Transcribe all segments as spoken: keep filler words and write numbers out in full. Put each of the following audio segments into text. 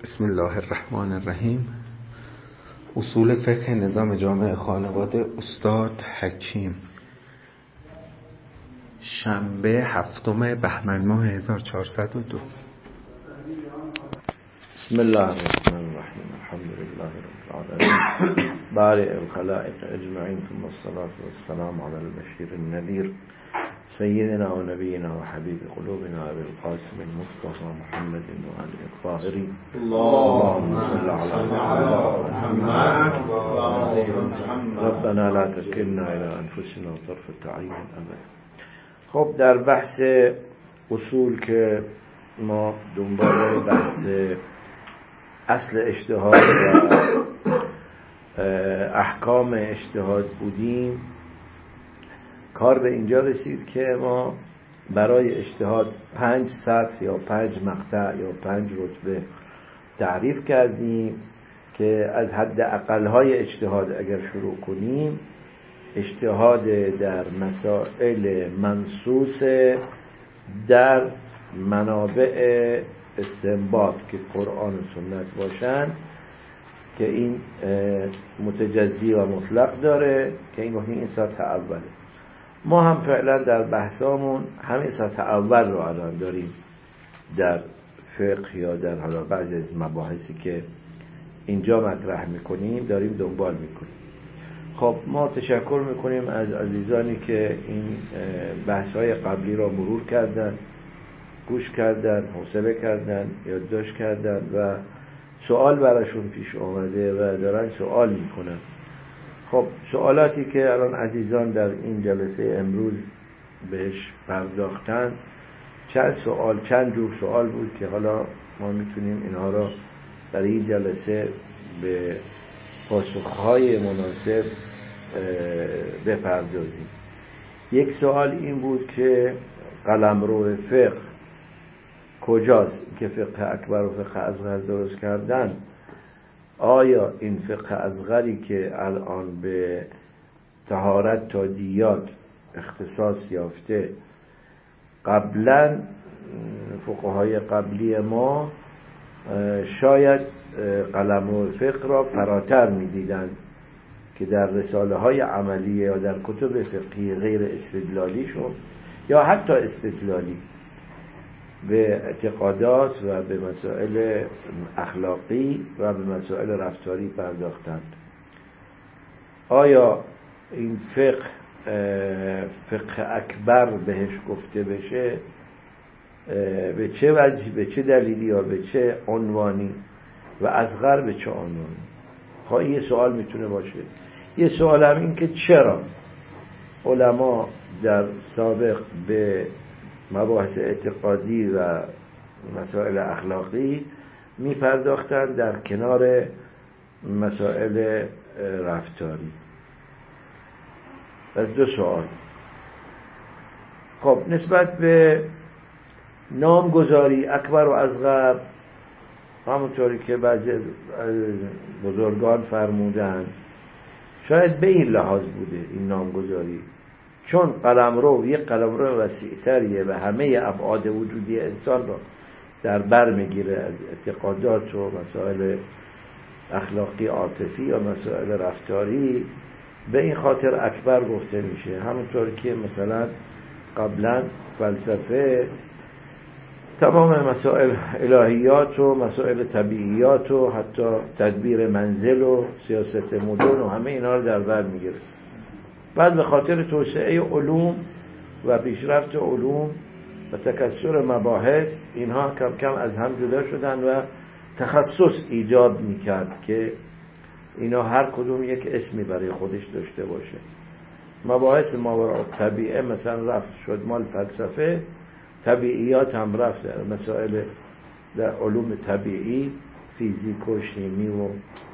بسم الله الرحمن الرحیم. اصول فقه نظام جامع خانواده، استاد حکیم. شنبه هفتم بهمن ماه هزار و چهارصد و دو. بسم الله الرحمن الرحیم. الحمد لله رب العالمین بارئ الخلائق اجمعین، ثم الصلاة والسلام علی البشیر النذیر سیدنا و نبینا و حبیب قلوبنا ابی القاسم المصطفى محمد و آله الطاهرین. اللهم صل علی محمد. ربنا لا تکلنا الی انفسنا طرفة عین ابدا. خب در بحث اصول که ما دنبال بحث اصل اجتهاد و احکام اجتهاد بودیم، کار به اینجا رسید که ما برای اجتهاد پنج سطح یا پنج مقطع یا پنج رتبه تعریف کردیم که از حد اقل‌های اجتهاد اگر شروع کنیم، اجتهاد در مسائل منصوص در منابع استنباط که قرآن و سنت باشن، که این متجزی و مطلق داره، که این گفتیم این سطح اوله. ما هم فعلا در بحثامون همین سطح اول رو الان داریم در فقه یا در حالا بعضی از مباحثی که اینجا مطرح میکنیم داریم دنبال میکنیم. خب ما تشکر میکنیم از عزیزانی که این بحث‌های قبلی را مرور کردن، گوش کردن، حوصله کردن، یادداشت کردن و سوال براشون پیش آمده و دارن سوال میکنن. خب سوالاتی که الان عزیزان در این جلسه امروز بهش پرداختن، چند سوال چند جور سوال بود که حالا ما میتونیم اینها را در این جلسه به پاسخهای مناسب بپردازیم. یک سوال این بود که قلمرو فقه کجاست که فقه اکبر و فقه اصغر درست کردن؟ آیا این فقه اصغری که الان به طهارت تا دیات اختصاص یافته، قبلا فقهای قبلی ما شاید قلمرو فقه را فراتر می‌دیدند که در رساله های عملیه یا در کتب فقهی غیر استدلالی شون یا حتی استدلالی به اعتقادات و به مسائل اخلاقی و به مسائل رفتاری پرداختند. آیا این فقه فقه اکبر بهش گفته بشه؟ به چه وجه، به چه دلیلی یا به چه عنوانی؟ و اصغر به چه عنوانی؟ خب یه سوال میتونه باشه. یه سوال هم این که چرا علما در سابق به مباحث اعتقادی و مسائل اخلاقی می پرداختن در کنار مسائل رفتاری؟ از دو سوال. خب نسبت به نامگذاری اکبر و اصغر، همونطوری که بعضی بزرگان فرمودن، شاید به این لحاظ بوده این نامگذاری، چون قلمرو یک قلمرو وسیع‌تریه و همه ابعاد وجودی انسان را در بر میگیره، از اعتقادات و مسائل اخلاقی عاطفی یا مسائل رفتاری. به این خاطر اکبر گفته میشه. همونطور که مثلا قبلا فلسفه تمام مسائل الهیات و مسائل طبیعیات و حتی تدبیر منزل و سیاست مدن و همه اینا رو در بر میگیره. بعد به خاطر توسعه علوم و پیشرفت علوم و تکثر مباحث، اینها کم کم از هم جدا شدن و تخصص ایجاب میکرد که اینا هر کدوم یک اسمی برای خودش داشته باشه. مباحث ماوراء طبیعه مثلا رفت شد مال فلسفه، طبیعیات هم رفت در مسائل در علوم طبیعی، فیزیک و شیمی و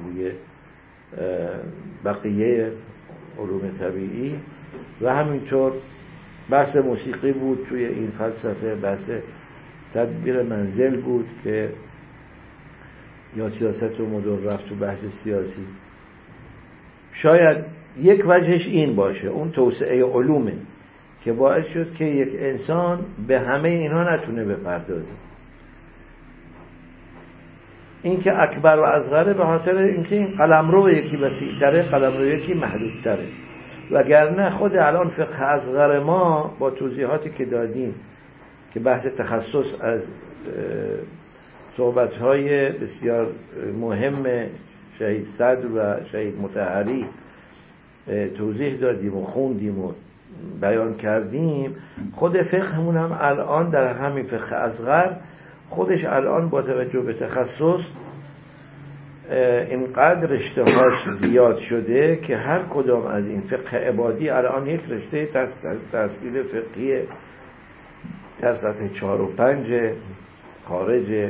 بقیه علوم طبیعی. و همینطور بحث موسیقی بود توی این فلسفه، بحث تدبیر منزل بود که یا سیاست و مدر رفت تو بحث سیاسی. شاید یک وجهش این باشه، اون توسعه علومه که باعث شد که یک انسان به همه اینها نتونه بپردازه. این که اکبر و اصغره به خاطر اینکه این قلمرو یکی وسیع‌تره، قلمرو یکی محدودتره. وگرنه خود الان فقه اصغر ما با توضیحاتی که دادیم که بحث تخصص از صحبت‌های بسیار مهم شهید صدر و شهید مطهری توضیح دادیم و خوندیم و بیان کردیم، خود فقهمون هم الان در همین فقه اصغر خودش الان با توجه به تخصص اینقدر رشته‌هاش زیاد شده که هر کدام از این فقه عبادی الان یک رشته تحصیل فقهی در سطح چهار و پنج خارج،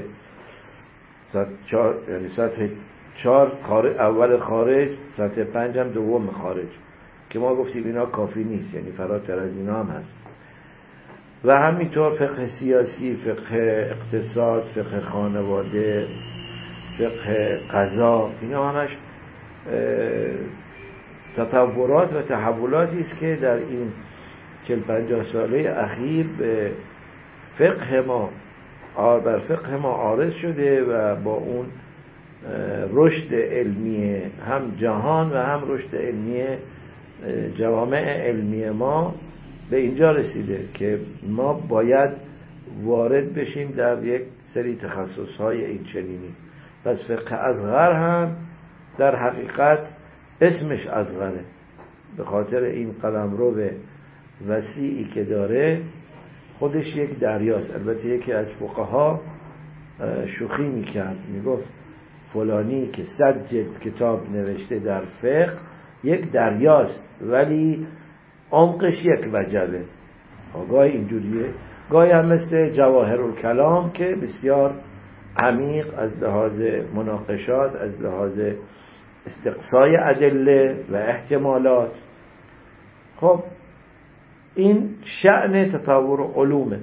یعنی سطح چهار خارج اول خارج، سطح پنج هم دوم خارج، که ما گفتیم اینا کافی نیست، یعنی فراتر از اینا هم هست. و همینطور فقه سیاسی، فقه اقتصاد، فقه خانواده، فقه قضا، اینا همش تطورات و تحولاتی است که در این چهل پنجاه ساله اخیر به فقه ما بر فقه ما عارض شده و با اون رشد علمی هم جهان و هم رشد علمی جوامع علمی ما به اینجا رسیده که ما باید وارد بشیم در یک سری تخصص‌های این چنینی. پس فقه اصغر هم در حقیقت اسمش اصغره به خاطر این قلمرو وسیعی که داره، خودش یک دریاست. البته یکی از فقها شوخی میکرد، میگفت فلانی که صد جلد کتاب نوشته در فقه یک دریاست ولی عمقش یک وجبه. گاهی اینجوریه، گاهی هم مثل جواهر الکلام که بسیار عمیق از لحاظ مناقشات، از لحاظ استقصای ادله و احتمالات. خب این شأن تطور علومه.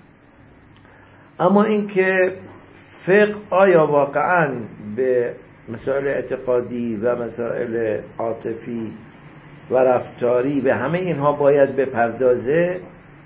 اما این که فقه آیا واقعاً به مسائل اعتقادی و مسائل عاطفی و رفتاری به همه اینها باید بپردازه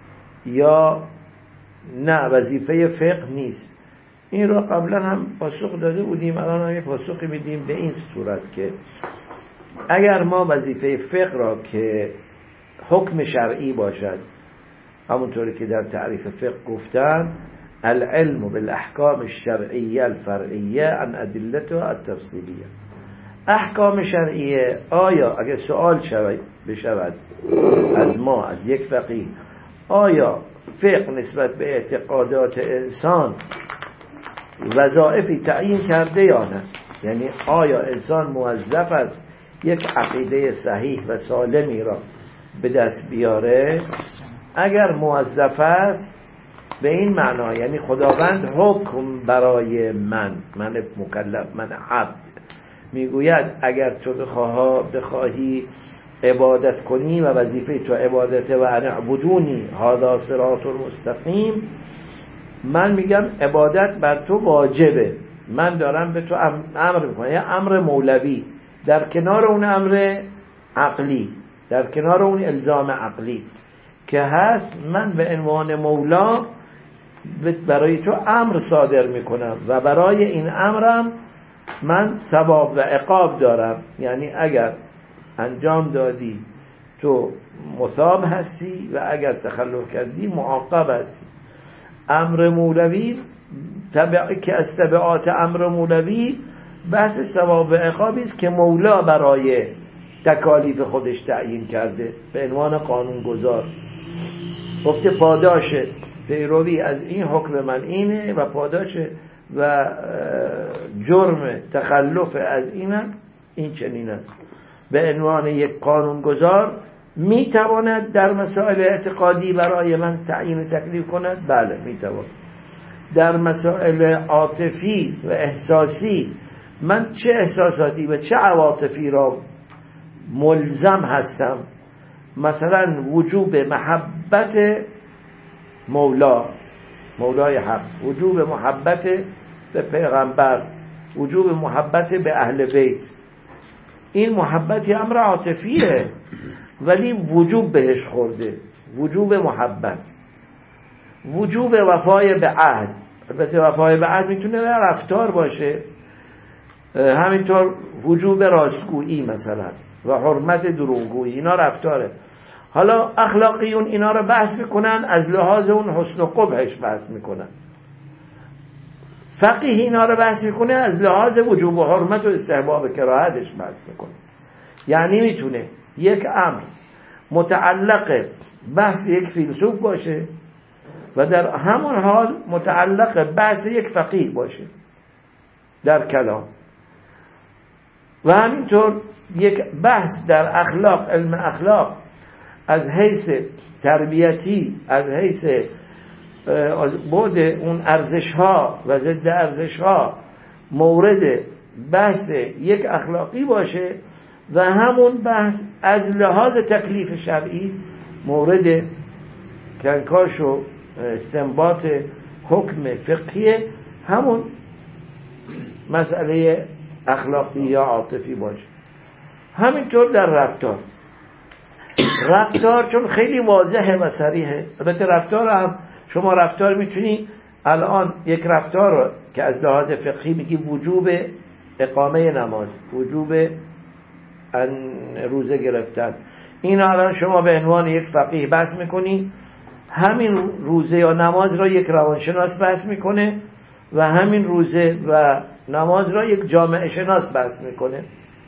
یا نه وظیفه فقه نیست، این را قبلا هم پاسخ داده بودیم، الان هم یه پاسخی میدیم به این صورت که اگر ما وظیفه فقه را که حکم شرعی باشد، همونطوری که در تعریف فقه گفتن العلم بالاحکام الشرعیه الفرعیه عن ادلتها التفصیلیه، احکام شرعیه آیا اگر سوال شود بشود از ما، از یک فقیه، آیا فقه نسبت به اعتقادات انسان وظایفی تعیین کرده یا نه؟ یعنی آیا انسان موظف است یک عقیده صحیح و سالمی را به دست بیاره؟ اگر موظف است به این معنا، یعنی خداوند حکم برای من من مکلف، من عبد میگوید اگر تو بخواهی عبادت کنی و وظیفه تو عبادت و ان اعبدونی هذا صراط مستقیم، من میگم عبادت بر تو واجبه، من دارم به تو امر میکنم، یه امر مولوی در کنار اون امر عقلی، در کنار اون الزام عقلی که هست، من به عنوان مولا برای تو امر صادر میکنم و برای این امرم من ثواب و عقاب دارم. یعنی اگر انجام دادی تو مثاب هستی و اگر تخلف کردی معاقب هستی. امر مولوی تبع... که از تبعات امر مولوی بحث ثواب و عقابی است که مولا برای تکالیف خودش تعیین کرده به عنوان قانونگذار، گفته پاداش پیروی از این حکم من اینه و پاداش و جرم تخلف از اینم این چنین است. به عنوان یک قانونگذار میتواند در مسائل اعتقادی برای من تعیین تکلیف کند؟ بله میتواند. در مسائل عاطفی و احساسی من چه احساساتی و چه عواطفی را ملزم هستم، مثلا وجوب محبت مولا، مولای حق، وجوب محبت به پیغمبر، وجوب محبت به اهل بیت، این محبتی امر عاطفیه ولی وجوب بهش خورده، وجوب محبت، وجوب وفای به عهد. البته وفای به عهد میتونه رفتار باشه، همینطور وجوب راستگویی مثلا و حرمت دروغگویی، اینا رفتاره. حالا اخلاقیون اینا رو بحث میکنن، از لحاظ اون حسن و قبحش بحث میکنن. فقیه اینا رو بحث میکنه، از لحاظ وجوب و حرمت و استحباب و کراهتش بحث میکنه. یعنی میتونه یک امر متعلق بحث یک فیلسوف باشه و در همون حال متعلق بحث یک فقیه باشه در کلام، و همینطور یک بحث در اخلاق، علم اخلاق، از حیث تربیتی، از حیث بعد اون ارزش ها و ضد ارزش ها مورد بحث یک اخلاقی باشه، و همون بحث از لحاظ تکلیف شرعی مورد کنکاش و استنباط حکم فقهی همون مسئله اخلاقی یا عاطفی باشه. همینطور در رفتار، رفتار چون خیلی واضحه و صریحه. البته رفتار هم شما رفتار میتونی الان یک رفتار رو که از لحاظ فقهی میگی وجوب اقامه نماز، وجوب روزه گرفتن، این الان شما به عنوان یک فقیه بحث میکنی، همین روزه یا نماز را یک روانشناس بحث میکنه و همین روزه و نماز را یک جامعه شناس بحث میکنه.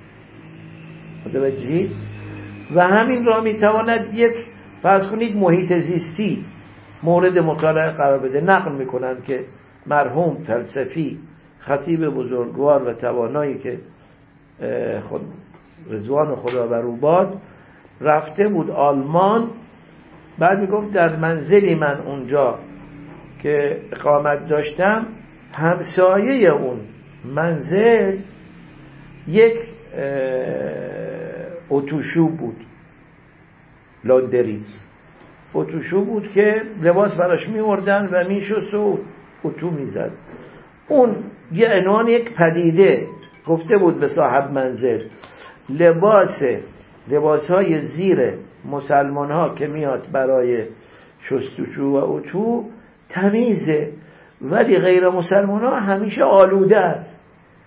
متوجهی؟ و همین را میتواند یک فرض کنید محیط زیستی مورد مطالعه قرار بده. نقل میکنن که مرحوم فلسفی خطیب بزرگوار و توانایی که خود رضوان خدا بر او باد رفته بود آلمان، بعد میگفت در منزلی من اونجا که اقامت داشتم، همسایه اون منزل یک اتوشو بود، لاندری اتوشو بود که لباس براش میوردن و میشست و اتو میزد. اون یه عنوان یک پدیده گفته بود به صاحب منزل، لباس لباس های زیر مسلمان ها که میاد برای شستشو و اتو تمیزه، ولی غیر مسلمان ها همیشه آلوده است.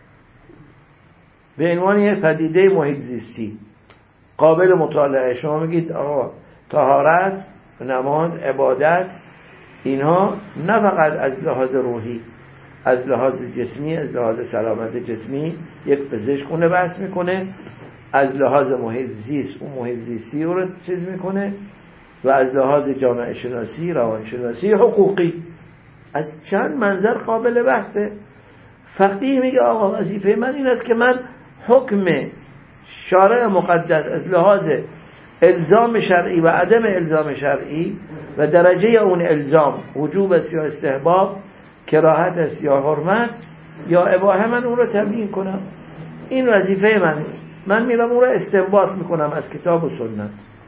به عنوان یک پدیده محیط زیستی قابل مطالعه. شما میگید آقا طهارت، نماز، عبادت، اینها نه فقط از لحاظ روحی، از لحاظ جسمی، از لحاظ سلامت جسمی یک پزشک اون بحث میکنه، از لحاظ محیط زیست اون محیط زیستی رو چیز میکنه، و از لحاظ جامعه شناسی، روانشناسی، حقوقی، از چند منظر قابل بحثه. فقیه میگه آقا وظیفه من این است که من حکم شارع مقدس از لحاظ الزام شرعی و عدم الزام شرعی و درجه اون الزام، وجوب است یا استحباب، کراهت است یا حرمت یا اباحه، من اون رو تبیین کنم. این وظیفه من. من میرم اون رو استنباط میکنم از کتاب و سنت.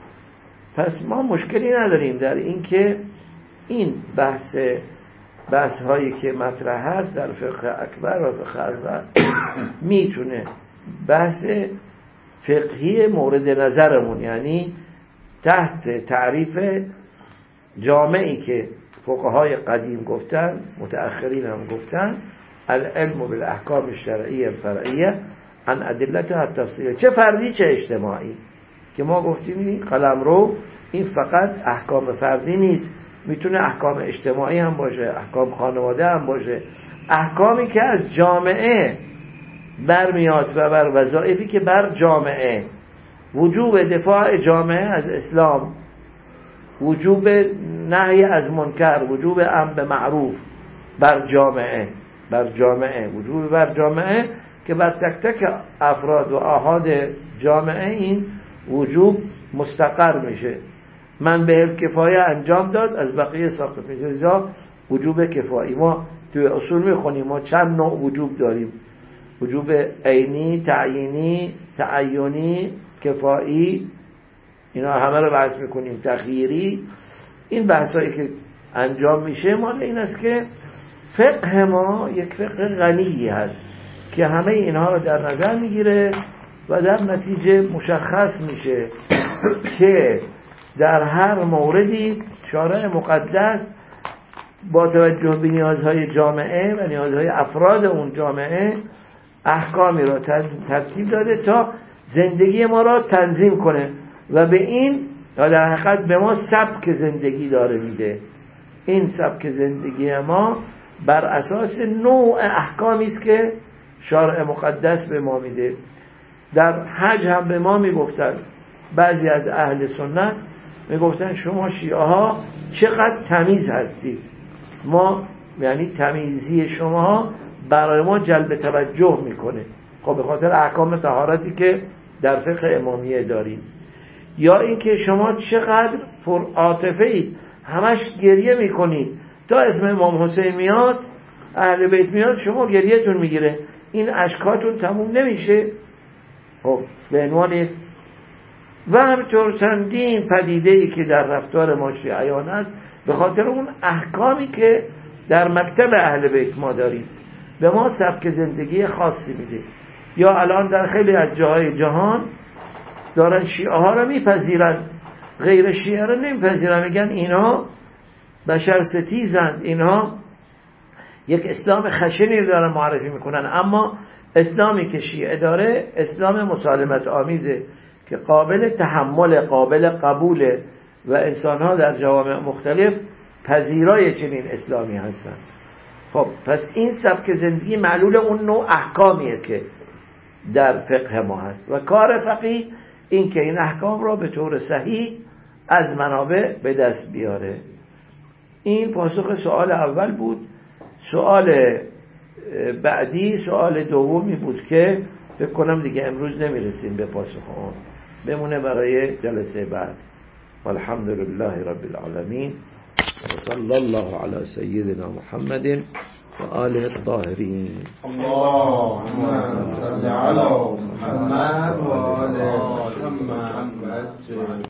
پس ما مشکلی نداریم در این که این بحث بحث هایی که مطرح هست در فقه اکبر و فقه اصغر میتونه بحث فقهی مورد نظرمون، یعنی تحت تعریف جامعی که فقهای قدیم گفتن، متأخرین هم گفتن، العلم بالاحکام الشرعیه الفرعیه عن ادلتها التفصیلیه، چه فردی چه اجتماعی. که ما گفتیم قلمرو این فقط احکام فردی نیست، میتونه احکام اجتماعی هم باشه، احکام خانواده هم باشه، احکامی که از جامعه برمیاد و بر وظایفی که بر جامعه، وجوب دفاع جامعه از اسلام، وجوب نهی از منکر، وجوب امر به معروف بر جامعه، بر جامعه وجوب بر جامعه که بر تک تک افراد و آحاد جامعه این وجوب مستقر میشه. من به کفایه انجام داد، از بقیه ساقط میشه. جا وجوب کفایی. ما توی اصول میخونیم ما چند نوع وجوب داریم: وجوب عینی، تعیینی، تعیینی، کفایی، اینا همه رو بحث میکنیم، تخییری. این بحثایی که انجام میشه مال این است که فقه ما یک فقه غنی هست که همه اینها رو در نظر میگیره و در نتیجه مشخص میشه که در هر موردی شارع مقدس با توجه به نیازهای جامعه و نیازهای افراد اون جامعه احکامی را ترتیب داده تا زندگی ما را تنظیم کنه و به این در حقیقت به ما سبک زندگی داره میده. این سبک زندگی ما بر اساس نوع احکامی است که شارع مقدس به ما میده. در حج هم به ما میگفتن بعضی از اهل سنت میگفتن شما شیعه ها چقدر تمیز هستید، ما یعنی تمیزی شما برای ما جلب توجه میکنه. خب به خاطر احکام طهارتی که در فقه امامیه داریم. یا اینکه شما چقدر پر عاطفه اید، همش گریه میکنید، تا اسم امام حسین میاد اهل بیت میاد شما گریهتون میگیره، این اشکاتون تموم نمیشه. خب به عنوان و همینطور چندین پدیده ای که در رفتار ما شیعیان است به خاطر اون احکامی که در مکتب اهل بیت ما داریم به ما سبک زندگی خاصی میده. یا الان در خیلی از جاهای جهان دارن شیعه ها رو میپذیرن، غیر شیعه رو نمیپذیرن، میگن اینها بشر ستیزند، اینها یک اسلام خشنی رو دارن معرفی میکنن. اما اسلامی که شیعه داره اسلام مسالمت آمیزه که قابل تحمل، قابل قبوله و انسانها در جوامع مختلف پذیرای چنین اسلامی هستند. خب پس این سبک زندگی معلول اون نوع احکامیه که در فقه ما هست و کار فقیه این که این احکام را به طور صحیح از منابع به دست بیاره. این پاسخ سوال اول بود. سوال بعدی سوال دومی بود که فکر کنم دیگه امروز نمیرسیم به پاسخ اون، بمونه برای جلسه بعد. والحمدلله رب العالمین و صلی الله علی سیدنا محمد و آله الطاهرین. اللهم صل علی محمد و آل محمد.